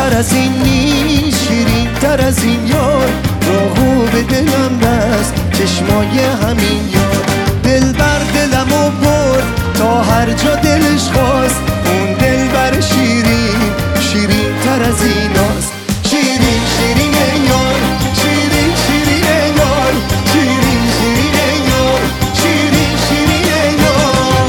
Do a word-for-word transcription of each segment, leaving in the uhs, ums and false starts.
تر از این نیست، شیرین تر از این یار. راهو به دلم بست چشمای همین یار. دل بر دلمو برد تا هر جا دلش خواست. اون دل بر شیرین، شیرین تر از این هاست. شیرین شیرین یار، شیرین شیرین یار، شیرین شیرین یار، شیرین شیرین یار.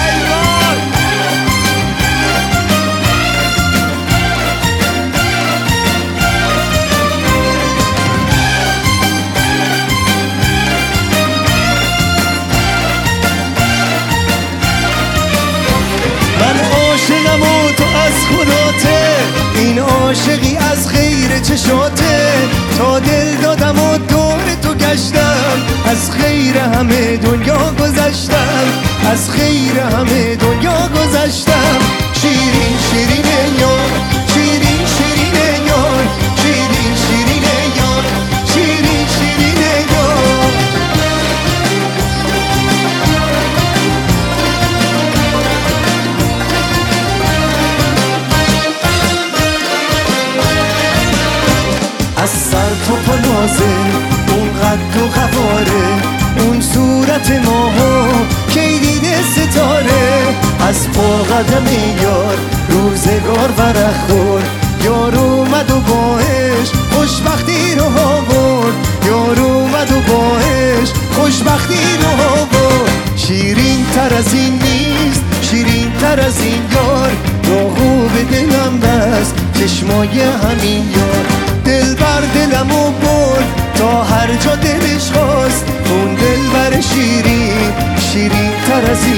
من عاشقم و تو از خداته، این عاشقی از غیر چشاته. تا دل دادم و دور تو گشتم، از خیر همه دنیا گذشتم، از خیر همه دنیا گذشتم. شیرین شیرین یار، شیرین شیرین یار، شیرین شیرین یار، شیرین شیرین یار. از سر تو پلازه، اون قد و قواره، اون صورت ماها کی دیده ستاره. از پا قدم یار روزگار ورق خورد، یار اومد و باش خوشبختی رو آورد. یار اومد و باش خوشبختی رو آورد. شیرین تر از این نیست، شیرین تر از این یار. راهو به دلم بست چشمای همین یار. دل بر دلمو برد تا هر جا دلش خواست. اون دل بر شیرین، شیرین تر از این